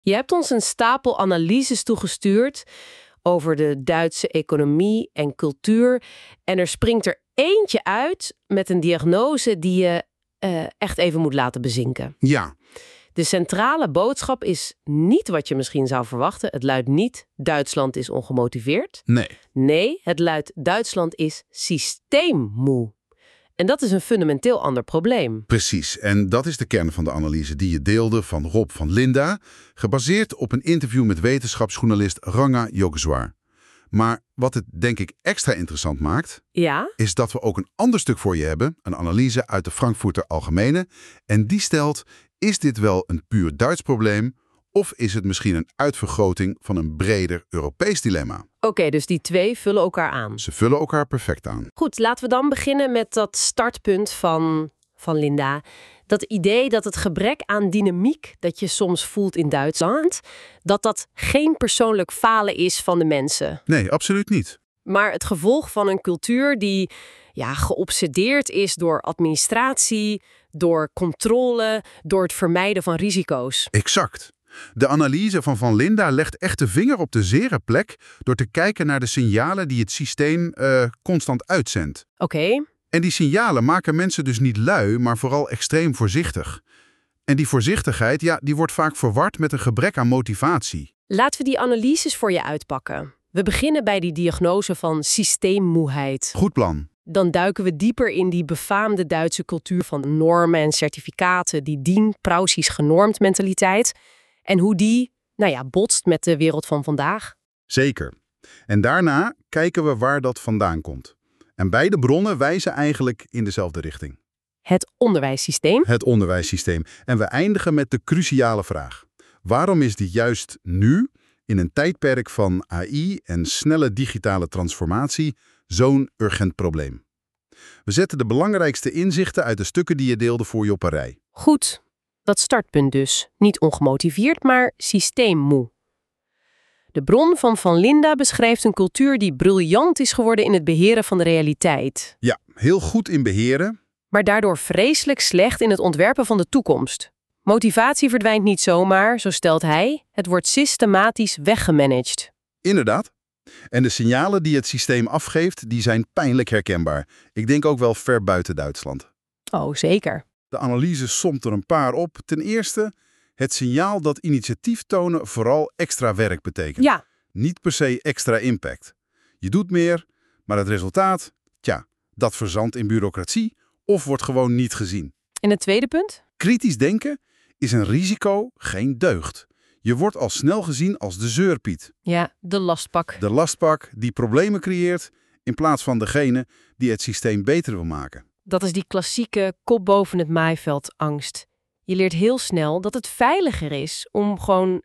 Je hebt ons een stapel analyses toegestuurd over de Duitse economie en cultuur. En er springt er eentje uit met een diagnose die je echt even moet laten bezinken. Ja, De centrale boodschap is niet wat je misschien zou verwachten. Het luidt niet Duitsland is ongemotiveerd. nee. Nee, het luidt Duitsland is systeemmoe. En dat is een fundamenteel ander probleem. Precies, en dat is de kern van de analyse die je deelde van Rob van Linda, gebaseerd op een interview met wetenschapsjournalist Ranga Yogeshwar. Maar wat het denk ik extra interessant maakt, Ja? is dat we ook een ander stuk voor je hebben, een analyse uit de Frankfurter Allgemeine, en die stelt, is dit wel een puur Duits probleem of is het misschien een uitvergroting van een breder Europees dilemma? Oké, dus die twee vullen elkaar aan. Ze vullen elkaar perfect aan. Goed, laten we dan beginnen met dat startpunt van Linda. Dat idee dat het gebrek aan dynamiek dat je soms voelt in Duitsland, dat geen persoonlijk falen is van de mensen. Nee, absoluut niet. Maar het gevolg van een cultuur die geobsedeerd is door administratie, door controle, door het vermijden van risico's. Exact. De analyse van Linda legt echt de vinger op de zere plek door te kijken naar de signalen die het systeem constant uitzendt. Oké. En die signalen maken mensen dus niet lui, maar vooral extreem voorzichtig. En die voorzichtigheid, die wordt vaak verward met een gebrek aan motivatie. Laten we die analyses voor je uitpakken. We beginnen bij die diagnose van systeemmoeheid. Goed plan. Dan duiken we dieper in die befaamde Duitse cultuur van normen en certificaten, die dien Pruisisch genormd mentaliteit. En hoe die, botst met de wereld van vandaag. Zeker. En daarna kijken we waar dat vandaan komt. En beide bronnen wijzen eigenlijk in dezelfde richting. Het onderwijssysteem. Het onderwijssysteem. En we eindigen met de cruciale vraag. Waarom is dit juist nu, in een tijdperk van AI en snelle digitale transformatie, zo'n urgent probleem? We zetten de belangrijkste inzichten uit de stukken die je deelde voor je op een rij. Goed, dat startpunt dus. Niet ongemotiveerd, maar systeemmoe. De bron van Linda beschrijft een cultuur die briljant is geworden in het beheren van de realiteit. Ja, heel goed in beheren. Maar daardoor vreselijk slecht in het ontwerpen van de toekomst. Motivatie verdwijnt niet zomaar, zo stelt hij. Het wordt systematisch weggemanaged. Inderdaad. En de signalen die het systeem afgeeft, die zijn pijnlijk herkenbaar. Ik denk ook wel ver buiten Duitsland. Oh, zeker. De analyse somt er een paar op. Ten eerste, het signaal dat initiatief tonen vooral extra werk betekent. Ja. Niet per se extra impact. Je doet meer, maar het resultaat, dat verzandt in bureaucratie of wordt gewoon niet gezien. En het tweede punt? Kritisch denken is een risico, geen deugd. Je wordt al snel gezien als de zeurpiet. Ja, de lastpak. De lastpak die problemen creëert in plaats van degene die het systeem beter wil maken. Dat is die klassieke kop boven het maaiveld angst. Je leert heel snel dat het veiliger is om gewoon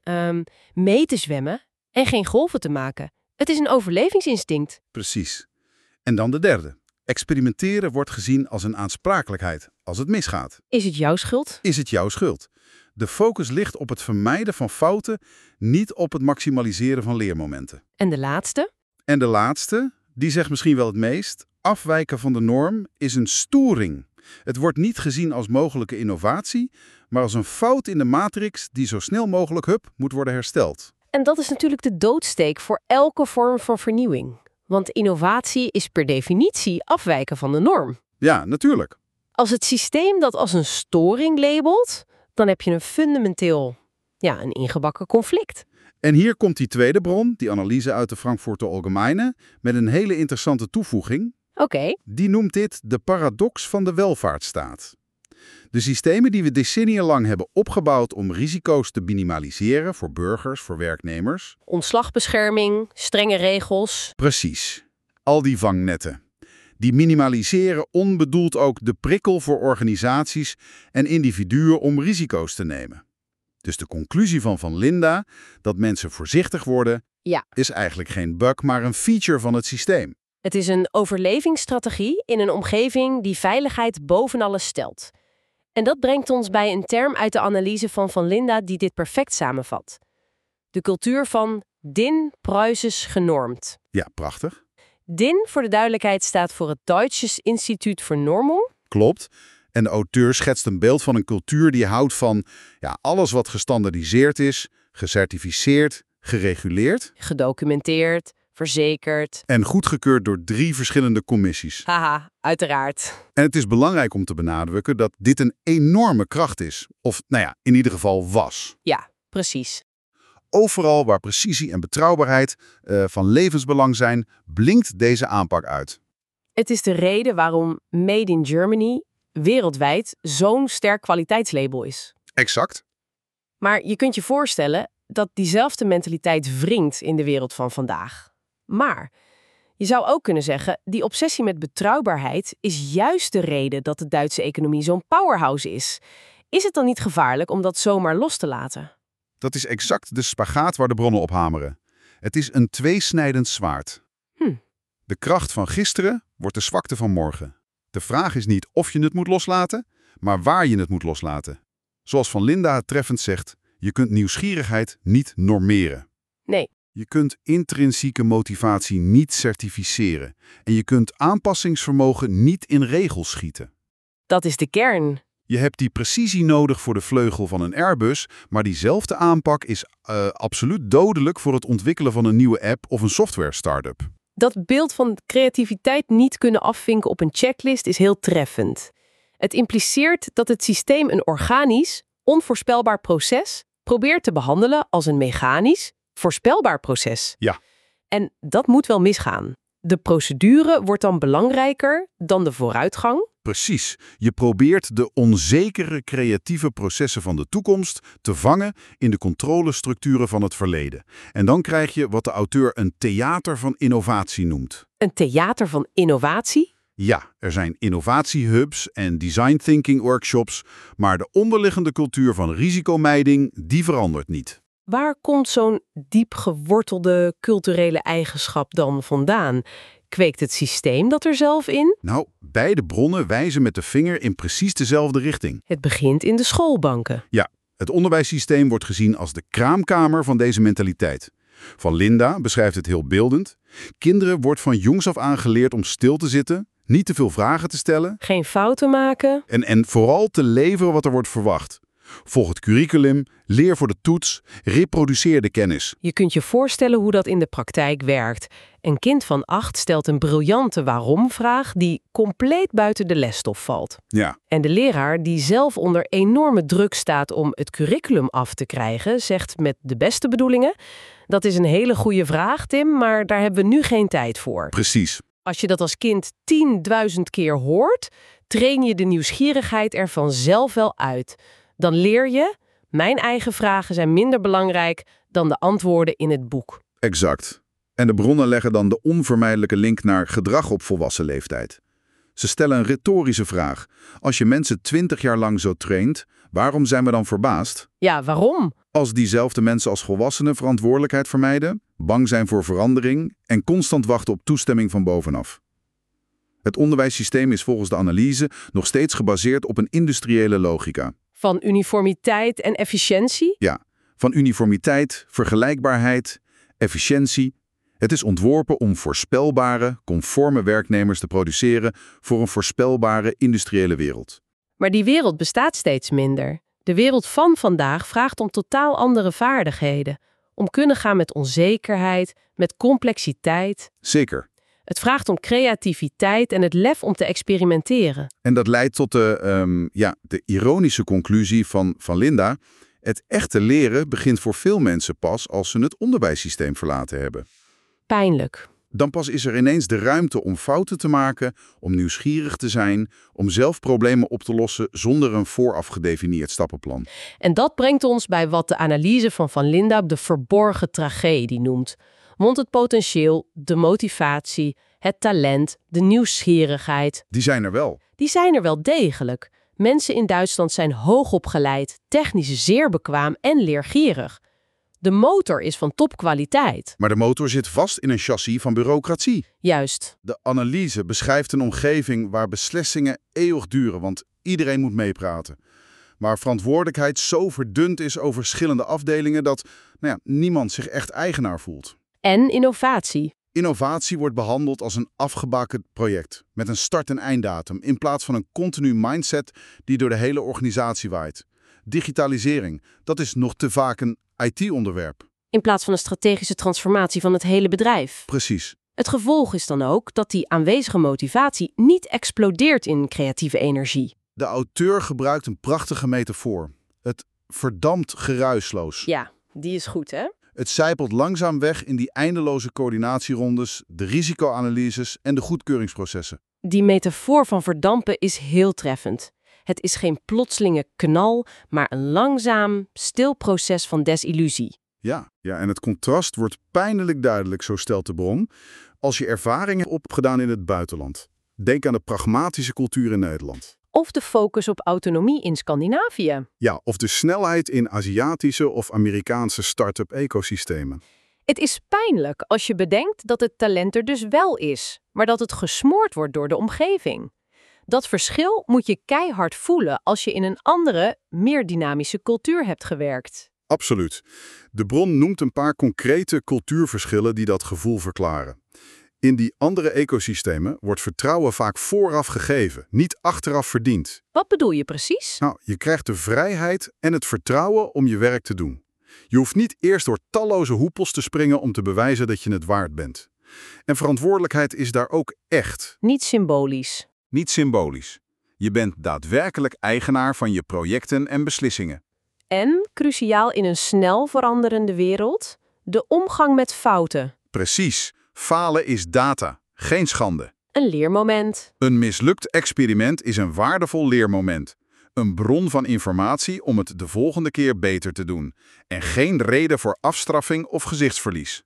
mee te zwemmen en geen golven te maken. Het is een overlevingsinstinct. Precies. En dan de derde. Experimenteren wordt gezien als een aansprakelijkheid als het misgaat. Is het jouw schuld? Is het jouw schuld? De focus ligt op het vermijden van fouten, niet op het maximaliseren van leermomenten. En de laatste? En de laatste, die zegt misschien wel het meest, afwijken van de norm is een storing. Het wordt niet gezien als mogelijke innovatie, maar als een fout in de matrix die zo snel mogelijk moet worden hersteld. En dat is natuurlijk de doodsteek voor elke vorm van vernieuwing. Want innovatie is per definitie afwijken van de norm. Ja, natuurlijk. Als het systeem dat als een storing labelt, dan heb je een fundamenteel, een ingebakken conflict. En hier komt die tweede bron, die analyse uit de Frankfurter Allgemeine, met een hele interessante toevoeging. Oké. Die noemt dit de paradox van de welvaartsstaat. De systemen die we decennia lang hebben opgebouwd om risico's te minimaliseren voor burgers, voor werknemers. Ontslagbescherming, strenge regels. Precies. Al die vangnetten. Die minimaliseren onbedoeld ook de prikkel voor organisaties en individuen om risico's te nemen. Dus de conclusie van Linda, dat mensen voorzichtig worden, is eigenlijk geen bug, maar een feature van het systeem. Het is een overlevingsstrategie in een omgeving die veiligheid boven alles stelt. En dat brengt ons bij een term uit de analyse van Linda die dit perfect samenvat. De cultuur van DIN Pruisisch genormd. Ja, prachtig. DIN, voor de duidelijkheid, staat voor het Deutsches Institut für Normung. Klopt. En de auteur schetst een beeld van een cultuur die houdt van alles wat gestandaardiseerd is, gecertificeerd, gereguleerd Gedocumenteerd, verzekerd. en goedgekeurd door 3 verschillende commissies. Haha, uiteraard. En het is belangrijk om te benadrukken dat dit een enorme kracht is. Of, in ieder geval was. Ja, precies. Overal waar precisie en betrouwbaarheid van levensbelang zijn, blinkt deze aanpak uit. Het is de reden waarom Made in Germany wereldwijd zo'n sterk kwaliteitslabel is. Exact. Maar je kunt je voorstellen dat diezelfde mentaliteit wringt in de wereld van vandaag. Maar je zou ook kunnen zeggen, die obsessie met betrouwbaarheid is juist de reden dat de Duitse economie zo'n powerhouse is. Is het dan niet gevaarlijk om dat zomaar los te laten? Dat is exact de spagaat waar de bronnen op hameren. Het is een tweesnijdend zwaard. De kracht van gisteren wordt de zwakte van morgen. De vraag is niet of je het moet loslaten, maar waar je het moet loslaten. Zoals Van Linda het treffend zegt, je kunt nieuwsgierigheid niet normeren. Nee. Je kunt intrinsieke motivatie niet certificeren. En je kunt aanpassingsvermogen niet in regels schieten. Dat is de kern. Je hebt die precisie nodig voor de vleugel van een Airbus, maar diezelfde aanpak is absoluut dodelijk voor het ontwikkelen van een nieuwe app of een software-startup. Dat beeld van creativiteit niet kunnen afvinken op een checklist is heel treffend. Het impliceert dat het systeem een organisch, onvoorspelbaar proces probeert te behandelen als een mechanisch, voorspelbaar proces. Ja. En dat moet wel misgaan. De procedure wordt dan belangrijker dan de vooruitgang. Precies. Je probeert de onzekere creatieve processen van de toekomst te vangen in de controlestructuren van het verleden. En dan krijg je wat de auteur een theater van innovatie noemt. Een theater van innovatie? Ja, er zijn innovatiehubs en design thinking workshops, maar de onderliggende cultuur van risicomijding, die verandert niet. Waar komt zo'n diep gewortelde culturele eigenschap dan vandaan? Kweekt het systeem dat er zelf in? Nou, beide bronnen wijzen met de vinger in precies dezelfde richting. Het begint in de schoolbanken. Ja, het onderwijssysteem wordt gezien als de kraamkamer van deze mentaliteit. Van Linda beschrijft het heel beeldend. Kinderen wordt van jongs af aan geleerd om stil te zitten, niet te veel vragen te stellen Geen fouten maken. en vooral te leveren wat er wordt verwacht. Volg het curriculum, leer voor de toets, reproduceer de kennis. Je kunt je voorstellen hoe dat in de praktijk werkt. Een kind van 8 stelt een briljante waarom-vraag die compleet buiten de lesstof valt. Ja, En de leraar, die zelf onder enorme druk staat om het curriculum af te krijgen, zegt met de beste bedoelingen: dat is een hele goede vraag, Tim, maar daar hebben we nu geen tijd voor. precies. Als je dat als kind 10.000 keer hoort, train je de nieuwsgierigheid er vanzelf wel uit. Dan leer je, mijn eigen vragen zijn minder belangrijk dan de antwoorden in het boek. Exact. En de bronnen leggen dan de onvermijdelijke link naar gedrag op volwassen leeftijd. Ze stellen een retorische vraag. Als je mensen 20 jaar lang zo traint, waarom zijn we dan verbaasd? Ja, waarom? Als diezelfde mensen als volwassenen verantwoordelijkheid vermijden, bang zijn voor verandering en constant wachten op toestemming van bovenaf. Het onderwijssysteem is volgens de analyse nog steeds gebaseerd op een industriële logica. Van uniformiteit en efficiëntie? Ja, van uniformiteit, vergelijkbaarheid, efficiëntie. Het is ontworpen om voorspelbare, conforme werknemers te produceren voor een voorspelbare industriële wereld. Maar die wereld bestaat steeds minder. De wereld van vandaag vraagt om totaal andere vaardigheden. Om kunnen gaan met onzekerheid, met complexiteit. Zeker. Het vraagt om creativiteit en het lef om te experimenteren. En dat leidt tot de ironische conclusie van Linda. Het echte leren begint voor veel mensen pas als ze het onderwijssysteem verlaten hebben. Pijnlijk. Dan pas is er ineens de ruimte om fouten te maken, om nieuwsgierig te zijn, om zelf problemen op te lossen zonder een vooraf gedefinieerd stappenplan. En dat brengt ons bij wat de analyse van Linda de verborgen tragedie noemt. Want het potentieel, de motivatie, het talent, de nieuwsgierigheid, Die zijn er wel. die zijn er wel degelijk. Mensen in Duitsland zijn hoogopgeleid, technisch zeer bekwaam en leergierig. De motor is van topkwaliteit. Maar de motor zit vast in een chassis van bureaucratie. Juist. De analyse beschrijft een omgeving waar beslissingen eeuwig duren, want iedereen moet meepraten. Waar verantwoordelijkheid zo verdund is over verschillende afdelingen dat niemand zich echt eigenaar voelt. En innovatie. Innovatie wordt behandeld als een afgebakend project met een start- en einddatum in plaats van een continu mindset die door de hele organisatie waait. digitalisering, dat is nog te vaak een IT-onderwerp. In plaats van een strategische transformatie van het hele bedrijf. Precies. Het gevolg is dan ook dat die aanwezige motivatie niet explodeert in creatieve energie. De auteur gebruikt een prachtige metafoor. Het verdampt geruisloos. Ja, die is goed, hè? Het sijpelt langzaam weg in die eindeloze coördinatierondes, de risicoanalyses en de goedkeuringsprocessen. Die metafoor van verdampen is heel treffend. Het is geen plotselinge knal, maar een langzaam, stil proces van desillusie. Ja, en het contrast wordt pijnlijk duidelijk, zo stelt de bron, als je ervaringen hebt opgedaan in het buitenland. Denk aan de pragmatische cultuur in Nederland. Of de focus op autonomie in Scandinavië. Ja, of de snelheid in Aziatische of Amerikaanse start-up ecosystemen. Het is pijnlijk als je bedenkt dat het talent er dus wel is, maar dat het gesmoord wordt door de omgeving. Dat verschil moet je keihard voelen als je in een andere, meer dynamische cultuur hebt gewerkt. Absoluut. De bron noemt een paar concrete cultuurverschillen die dat gevoel verklaren. In die andere ecosystemen wordt vertrouwen vaak vooraf gegeven, niet achteraf verdiend. Wat bedoel je precies? Nou, je krijgt de vrijheid en het vertrouwen om je werk te doen. Je hoeft niet eerst door talloze hoepels te springen om te bewijzen dat je het waard bent. En verantwoordelijkheid is daar ook echt. Niet symbolisch. Niet symbolisch. Je bent daadwerkelijk eigenaar van je projecten en beslissingen. En, cruciaal in een snel veranderende wereld, de omgang met fouten. Precies. Falen is data, geen schande. Een leermoment. Een mislukt experiment is een waardevol leermoment. Een bron van informatie om het de volgende keer beter te doen. En geen reden voor afstraffing of gezichtsverlies.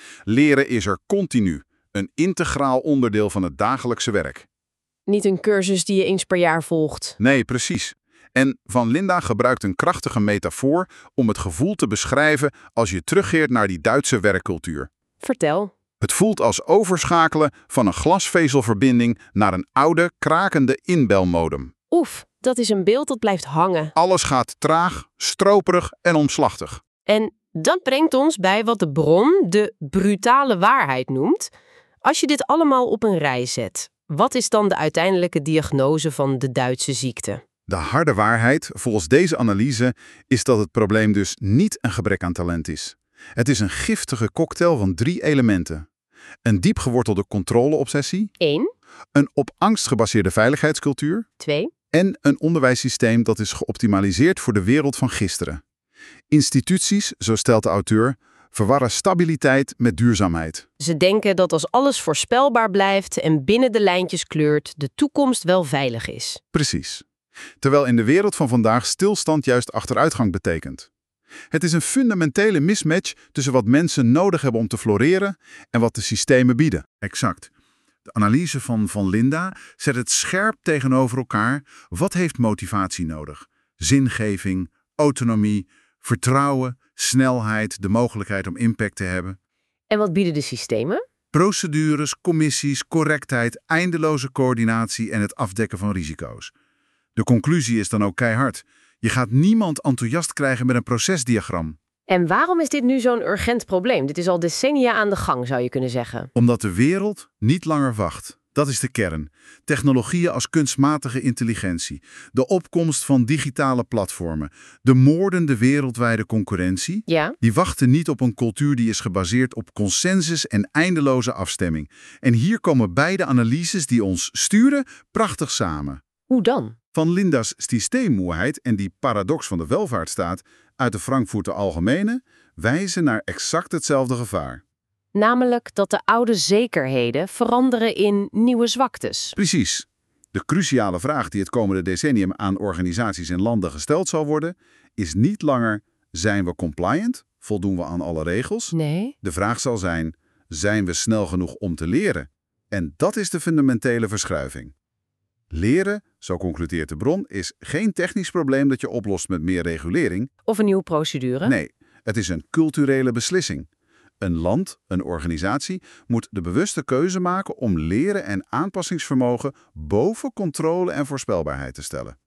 Leren is er continu, een integraal onderdeel van het dagelijkse werk. Niet een cursus die je eens per jaar volgt. Nee, precies. En Van Linda gebruikt een krachtige metafoor om het gevoel te beschrijven als je terugkeert naar die Duitse werkcultuur. Vertel. Het voelt als overschakelen van een glasvezelverbinding naar een oude, krakende inbelmodem. Oef, dat is een beeld dat blijft hangen. Alles gaat traag, stroperig en omslachtig. En dat brengt ons bij wat de bron de brutale waarheid noemt. Als je dit allemaal op een rij zet, wat is dan de uiteindelijke diagnose van de Duitse ziekte? De harde waarheid, volgens deze analyse, is dat het probleem dus niet een gebrek aan talent is. Het is een giftige cocktail van 3 elementen. Een diep gewortelde controle-obsessie. 1. Een op angst gebaseerde veiligheidscultuur. 2. En een onderwijssysteem dat is geoptimaliseerd voor de wereld van gisteren. Instituties, zo stelt de auteur, verwarren stabiliteit met duurzaamheid. Ze denken dat als alles voorspelbaar blijft en binnen de lijntjes kleurt, de toekomst wel veilig is. Precies. Terwijl in de wereld van vandaag stilstand juist achteruitgang betekent. Het is een fundamentele mismatch tussen wat mensen nodig hebben om te floreren en wat de systemen bieden. Exact. De analyse van Van Linda zet het scherp tegenover elkaar. Wat heeft motivatie nodig? Zingeving, autonomie, vertrouwen, snelheid, de mogelijkheid om impact te hebben. En wat bieden de systemen? Procedures, commissies, correctheid, eindeloze coördinatie en het afdekken van risico's. De conclusie is dan ook keihard. Je gaat niemand enthousiast krijgen met een procesdiagram. En waarom is dit nu zo'n urgent probleem? Dit is al decennia aan de gang, zou je kunnen zeggen. Omdat de wereld niet langer wacht. Dat is de kern. Technologieën als kunstmatige intelligentie, de opkomst van digitale platformen, de moordende wereldwijde concurrentie, Ja? die wachten niet op een cultuur die is gebaseerd op consensus en eindeloze afstemming. En hier komen beide analyses die ons sturen prachtig samen. Hoe dan? Van Linda's systeemmoeheid en die paradox van de welvaartsstaat uit de Frankfurter Allgemeine wijzen naar exact hetzelfde gevaar. Namelijk dat de oude zekerheden veranderen in nieuwe zwaktes. Precies. De cruciale vraag die het komende decennium aan organisaties en landen gesteld zal worden, is niet langer: zijn we compliant? Voldoen we aan alle regels? Nee. De vraag zal zijn we snel genoeg om te leren? En dat is de fundamentele verschuiving. Leren, zo concludeert de bron, is geen technisch probleem dat je oplost met meer regulering. Of een nieuwe procedure. Nee, het is een culturele beslissing. Een land, een organisatie, moet de bewuste keuze maken om leren en aanpassingsvermogen boven controle en voorspelbaarheid te stellen.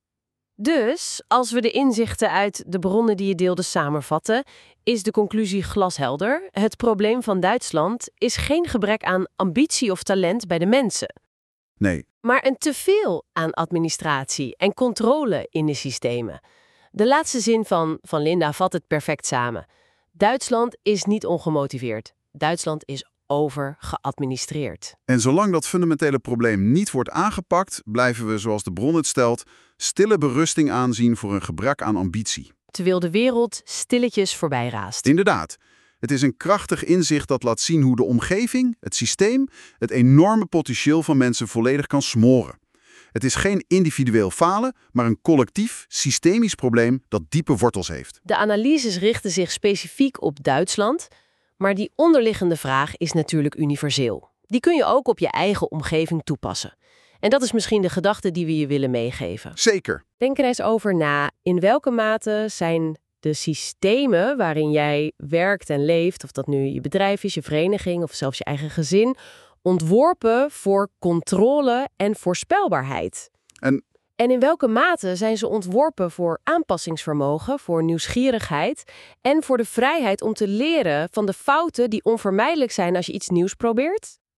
Dus, als we de inzichten uit de bronnen die je deelde samenvatten, is de conclusie glashelder. Het probleem van Duitsland is geen gebrek aan ambitie of talent bij de mensen, Nee, maar een teveel aan administratie en controle in de systemen. De laatste zin van Linda vat het perfect samen. Duitsland is niet ongemotiveerd. Duitsland is overgeadministreerd. En zolang dat fundamentele probleem niet wordt aangepakt, blijven we, zoals de bron het stelt, stille berusting aanzien voor een gebrek aan ambitie. Terwijl de wereld stilletjes voorbij raast. Inderdaad. Het is een krachtig inzicht dat laat zien hoe de omgeving, het systeem, het enorme potentieel van mensen volledig kan smoren. Het is geen individueel falen, maar een collectief, systemisch probleem dat diepe wortels heeft. De analyses richten zich specifiek op Duitsland, maar die onderliggende vraag is natuurlijk universeel. Die kun je ook op je eigen omgeving toepassen. En dat is misschien de gedachte die we je willen meegeven. Zeker. Denk er eens over na. In welke mate zijn de systemen waarin jij werkt en leeft, of dat nu je bedrijf is, je vereniging of zelfs je eigen gezin, ontworpen voor controle en voorspelbaarheid? En in welke mate zijn ze ontworpen voor aanpassingsvermogen, voor nieuwsgierigheid en voor de vrijheid om te leren van de fouten die onvermijdelijk zijn als je iets nieuws probeert?